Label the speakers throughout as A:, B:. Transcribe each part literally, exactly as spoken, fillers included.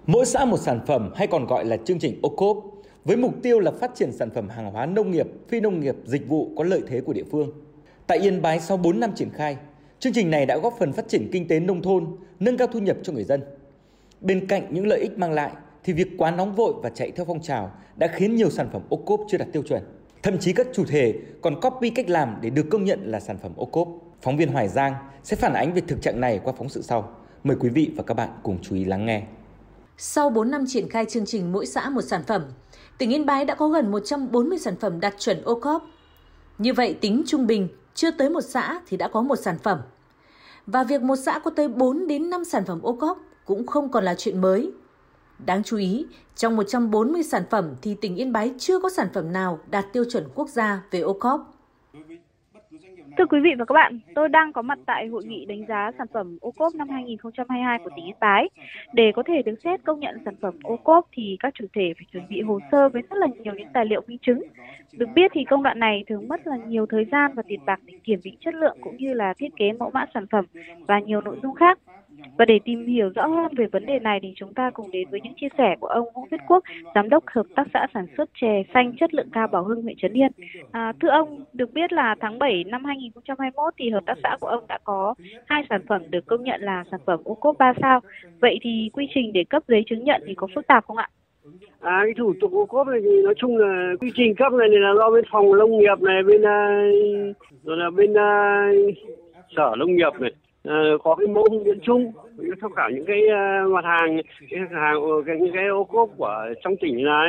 A: Mỗi xã một sản phẩm hay còn gọi là chương trình ô cốp với mục tiêu là phát triển sản phẩm hàng hóa nông nghiệp, phi nông nghiệp, dịch vụ có lợi thế của địa phương. Tại Yên Bái sau bốn năm triển khai, chương trình này đã góp phần phát triển kinh tế nông thôn, nâng cao thu nhập cho người dân. Bên cạnh những lợi ích mang lại thì việc quá nóng vội và chạy theo phong trào đã khiến nhiều sản phẩm ô cốp chưa đạt tiêu chuẩn. Thậm chí các chủ thể còn copy cách làm để được công nhận là sản phẩm ô cốp. Phóng viên Hoài Giang sẽ phản ánh về thực trạng này qua phóng sự sau. Mời quý vị và các bạn cùng chú ý lắng nghe.
B: Sau bốn năm triển khai chương trình mỗi xã một sản phẩm, tỉnh Yên Bái đã có gần một trăm bốn mươi sản phẩm đạt chuẩn ô cốp. Như vậy tính trung bình, chưa tới một xã thì đã có một sản phẩm. Và việc một xã có tới bốn đến năm sản phẩm ô cốp cũng không còn là chuyện mới. Đáng chú ý, trong một trăm bốn mươi sản phẩm thì tỉnh Yên Bái chưa có sản phẩm nào đạt tiêu chuẩn quốc gia về ô cốp.
C: Thưa quý vị và các bạn, tôi đang có mặt tại hội nghị đánh giá sản phẩm ô cốp năm hai nghìn không trăm hai mươi hai của tỉnh Yên Bái. Để có thể được xét công nhận sản phẩm ô cốp thì các chủ thể phải chuẩn bị hồ sơ với rất là nhiều những tài liệu minh chứng. Được biết thì công đoạn này thường mất là nhiều thời gian và tiền bạc để kiểm định chất lượng cũng như là thiết kế mẫu mã sản phẩm và nhiều nội dung khác. Và để tìm hiểu rõ hơn về vấn đề này thì chúng ta cùng đến với những chia sẻ của ông Vũ Viết Quốc, Giám đốc Hợp tác xã sản xuất chè xanh chất lượng cao Bảo Hưng, huyện Trấn Yên. À, thưa ông, được biết là tháng bảy năm hai nghìn không trăm hai mươi mốt thì hợp tác xã của ông đã có hai sản phẩm được công nhận là sản phẩm ô cốp ba sao. Vậy thì quy trình để cấp giấy chứng nhận thì có phức tạp không ạ?
D: À, cái thủ tục ô cốp này thì nói chung là quy trình cấp này, này là do bên phòng nông nghiệp này, bên rồi là bên uh, sở nông nghiệp này. À, có cái mẫu hướng dẫn chung tham khảo những cái uh, mặt hàng, cái hàng cái, những cái ô cốp của trong tỉnh này.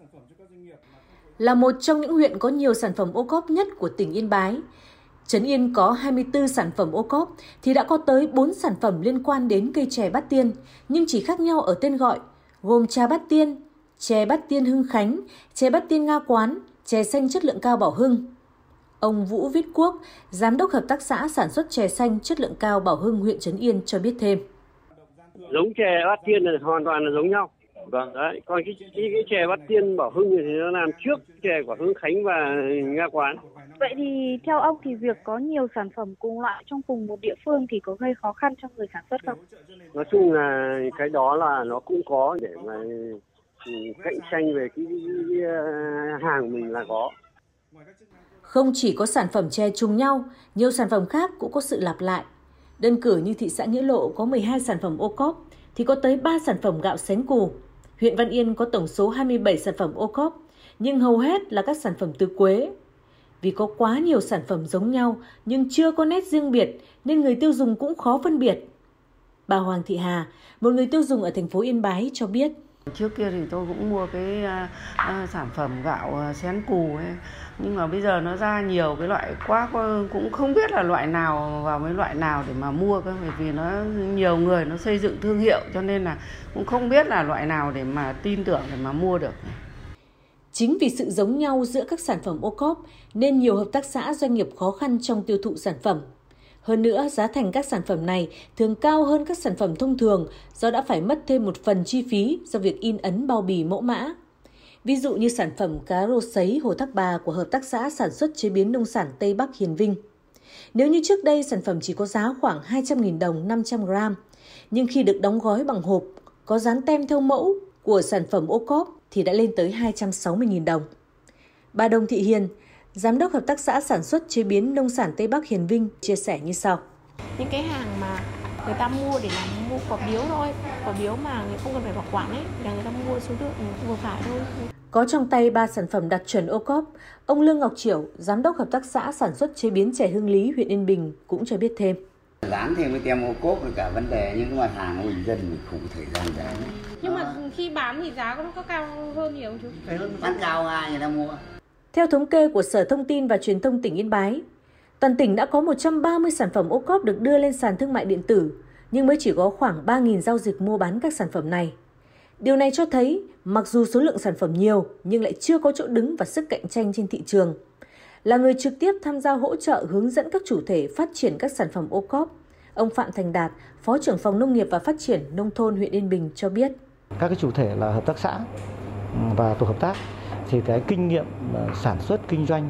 B: Là một trong những huyện có nhiều sản phẩm ô cốp nhất của tỉnh Yên Bái, Trấn Yên có hai mươi tư sản phẩm ô cốp thì đã có tới bốn sản phẩm liên quan đến cây chè Bát Tiên, nhưng chỉ khác nhau ở tên gọi, gồm trà Bát Tiên, chè Bát Tiên Hưng Khánh, chè Bát Tiên Nga Quán, chè xanh chất lượng cao Bảo Hưng. Ông Vũ Viết Quốc, Giám đốc Hợp tác xã sản xuất chè xanh chất lượng cao Bảo Hưng, huyện Trấn Yên cho biết thêm.
D: Giống chè Bát Tiên là hoàn toàn là giống nhau. Vâng, đấy. Còn cái, cái, cái chè Bát Tiên Bảo Hưng thì nó làm trước chè của Hưng Khánh và Nga Quán.
C: Vậy thì theo ông thì việc có nhiều sản phẩm cùng loại trong cùng một địa phương thì có gây khó khăn cho người sản xuất không?
D: Nói chung là cái đó là nó cũng có để mà cạnh tranh về cái, cái, cái hàng mình là có.
B: Không chỉ có sản phẩm chè trùng nhau, nhiều sản phẩm khác cũng có sự lặp lại. Đơn cử như thị xã Nghĩa Lộ có mười hai sản phẩm ô cốp, thì có tới ba sản phẩm gạo xén cù. Huyện Văn Yên có tổng số hai mươi bảy sản phẩm ô cốp, nhưng hầu hết là các sản phẩm từ quế. Vì có quá nhiều sản phẩm giống nhau nhưng chưa có nét riêng biệt nên người tiêu dùng cũng khó phân biệt. Bà Hoàng Thị Hà, một người tiêu dùng ở thành phố Yên Bái cho biết.
E: Trước kia thì tôi cũng mua cái uh, uh, sản phẩm gạo uh, xén cù ấy. Nhưng mà bây giờ nó ra nhiều cái loại quá, cũng không biết là loại nào vào mấy loại nào để mà mua cơ, bởi vì nó nhiều người nó xây dựng thương hiệu cho nên là cũng không biết là loại nào để mà tin tưởng để mà mua được.
B: Chính vì sự giống nhau giữa các sản phẩm ô cốp nên nhiều hợp tác xã doanh nghiệp khó khăn trong tiêu thụ sản phẩm. Hơn nữa, giá thành các sản phẩm này thường cao hơn các sản phẩm thông thường do đã phải mất thêm một phần chi phí do việc in ấn bao bì mẫu mã. Ví dụ như sản phẩm cá rô sấy Hồ Thác Bà của Hợp tác xã sản xuất chế biến nông sản Tây Bắc Hiền Vinh. Nếu như trước đây sản phẩm chỉ có giá khoảng hai trăm nghìn đồng năm trăm gram, nhưng khi được đóng gói bằng hộp, có dán tem theo mẫu của sản phẩm ô cốp thì đã lên tới hai trăm sáu mươi nghìn đồng. Bà Đồng Thị Hiền, Giám đốc Hợp tác xã sản xuất chế biến nông sản Tây Bắc Hiền Vinh chia sẻ như sau.
F: Những cái hàng mà người ta mua để làm mua quà biếu thôi, quà biếu mà người không cần phải bảo quản ấy, là người ta mua số lượng vừa phải thôi.
B: Có trong tay ba sản phẩm đạt chuẩn ô cốp, ông Lương Ngọc Chiểu, Giám đốc Hợp tác xã sản xuất chế biến chè Hưng Lý, huyện Yên Bình cũng cho biết thêm.
G: Dán thêm cái tem ô cốp là cả vấn đề, nhưng mặt hàng của bình dân mình không thời gian giá.
F: Nhưng mà khi bán thì giá nó có cao hơn nhiều chứ?
G: Phải hơn, bán cao ai người ta mua.
B: Theo thống kê của Sở Thông tin và Truyền thông tỉnh Yên Bái, toàn tỉnh đã có một trăm ba mươi sản phẩm ô cốp được đưa lên sàn thương mại điện tử, nhưng mới chỉ có khoảng ba nghìn giao dịch mua bán các sản phẩm này. Điều này cho thấy, mặc dù số lượng sản phẩm nhiều, nhưng lại chưa có chỗ đứng và sức cạnh tranh trên thị trường. Là người trực tiếp tham gia hỗ trợ hướng dẫn các chủ thể phát triển các sản phẩm ô cốp, ông Phạm Thành Đạt, Phó trưởng Phòng Nông nghiệp và Phát triển Nông thôn huyện Yên Bình cho biết.
H: Các cái chủ thể là hợp tác xã và tổ hợp tác, thì cái kinh nghiệm sản xuất kinh doanh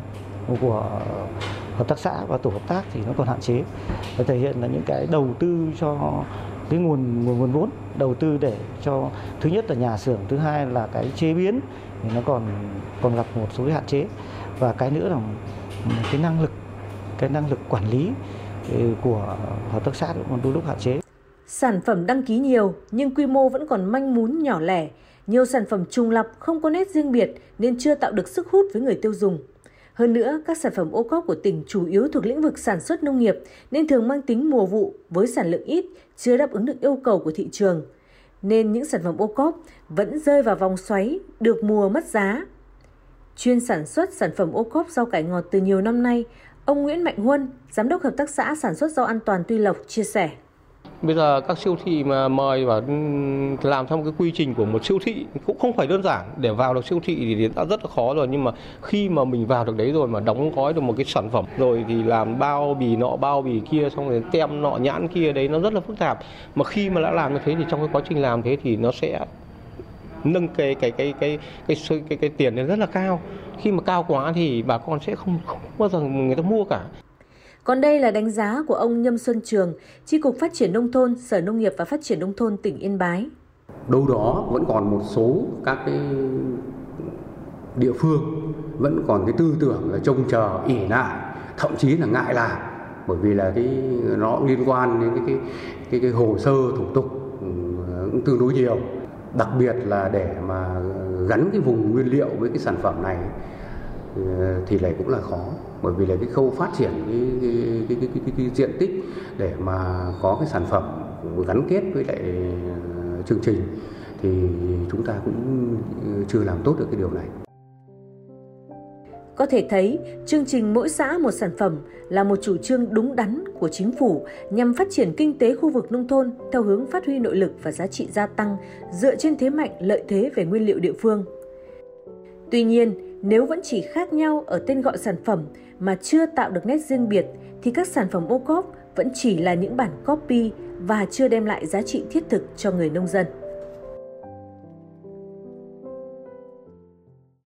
H: của hợp tác xã và tổ hợp tác thì nó còn hạn chế. Nó thể hiện là những cái đầu tư cho cái nguồn nguồn nguồn vốn đầu tư để cho thứ nhất là nhà xưởng, thứ hai là cái chế biến thì nó còn còn gặp một số cái hạn chế, và cái nữa là cái năng lực cái năng lực quản lý của hợp tác xã cũng còn đôi lúc hạn chế.
B: Sản phẩm đăng ký nhiều nhưng quy mô vẫn còn manh mún nhỏ lẻ, nhiều sản phẩm trùng lặp không có nét riêng biệt nên chưa tạo được sức hút với người tiêu dùng. Hơn nữa, các sản phẩm ô cốp của tỉnh chủ yếu thuộc lĩnh vực sản xuất nông nghiệp nên thường mang tính mùa vụ với sản lượng ít, chưa đáp ứng được yêu cầu của thị trường. Nên những sản phẩm ô cốp vẫn rơi vào vòng xoáy, được mùa mất giá. Chuyên sản xuất sản phẩm ô cốp rau cải ngọt từ nhiều năm nay, ông Nguyễn Mạnh Huân, Giám đốc Hợp tác xã Sản xuất Rau An toàn Tuy Lộc chia sẻ.
I: Bây giờ các siêu thị mà mời và làm theo một cái quy trình của một siêu thị cũng không phải đơn giản. Để vào được siêu thị thì đã rất là khó rồi, nhưng mà khi mà mình vào được đấy rồi mà đóng gói được một cái sản phẩm rồi thì làm bao bì nọ bao bì kia, xong rồi tem nọ nhãn kia đấy, nó rất là phức tạp. Mà khi mà đã làm như thế thì trong cái quá trình làm thế thì nó sẽ nâng cái cái cái cái cái cái cái, cái tiền lên rất là cao. Khi mà cao quá thì bà con sẽ không, không bao giờ người ta mua cả.
B: Còn đây là đánh giá của ông Nhâm Xuân Trường, Chi cục Phát triển Nông thôn, Sở Nông nghiệp và Phát triển Nông thôn tỉnh Yên Bái.
J: Đâu đó vẫn còn một số các cái địa phương vẫn còn cái tư tưởng là trông chờ, ỷ lại, thậm chí là ngại làm, bởi vì là cái nó liên quan đến cái cái cái, cái hồ sơ thủ tục cũng tương đối nhiều. Đặc biệt là để mà gắn cái vùng nguyên liệu với cái sản phẩm này thì lại cũng là khó, bởi vì là cái khâu phát triển cái, cái, cái, cái, cái, cái diện tích để mà có cái sản phẩm gắn kết với lại chương trình thì chúng ta cũng chưa làm tốt được cái điều này.
B: Có thể thấy, chương trình mỗi xã một sản phẩm là một chủ trương đúng đắn của chính phủ nhằm phát triển kinh tế khu vực nông thôn theo hướng phát huy nội lực và giá trị gia tăng dựa trên thế mạnh lợi thế về nguyên liệu địa phương. Tuy nhiên, nếu vẫn chỉ khác nhau ở tên gọi sản phẩm mà chưa tạo được nét riêng biệt thì các sản phẩm ô cốp vẫn chỉ là những bản copy và chưa đem lại giá trị thiết thực cho người nông dân.